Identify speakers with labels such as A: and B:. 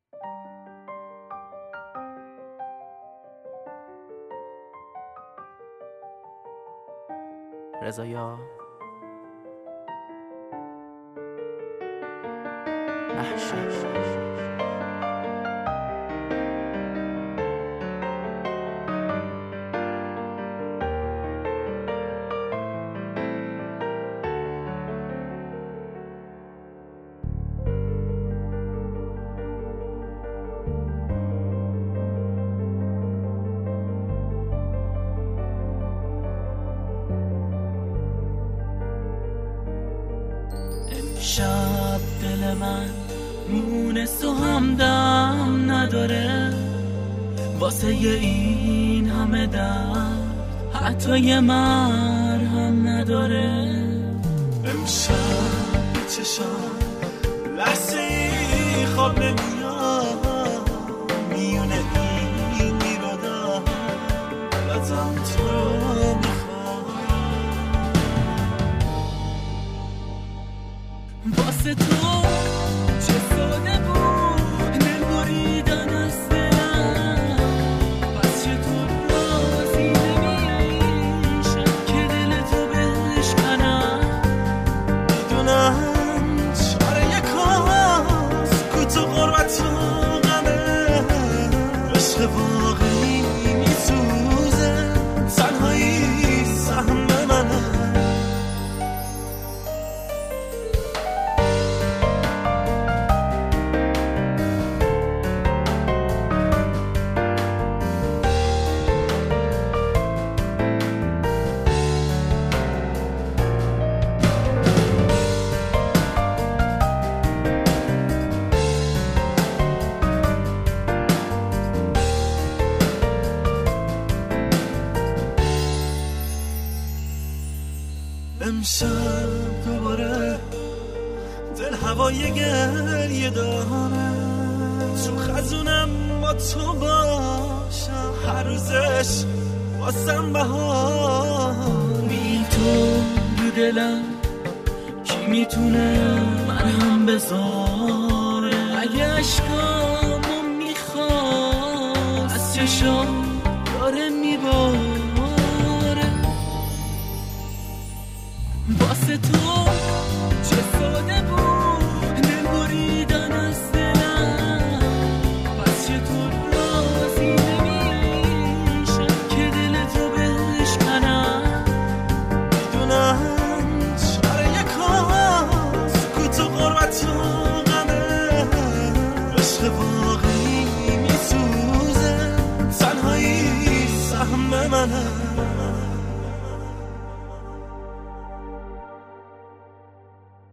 A: رضایا محشر
B: شب دل من مونس و همدم نداره واسه این همه درد حتی یه مرهم نداره. امشب چشم لحظه ای خواب نمیاد میونه این میرادم دلتم تو رو میخواد واسه تو چه ساده بود نبریدن از دلم پس چطور رازی نمیایی شب که دل تو بشکنم میدونم چاره یکاست کو تو غربت و غمه عشق واقعی میسوزه تنهایی سهم منه. امشب دوباره دل هوای گریه داره تو خزونم با تو باشم هر روزش واسم بهار بی تو رو دلم کی میتونه مرهم بذاره اگه عشقامو میخواد از چشام داره میباره واسه تو چه ساده بود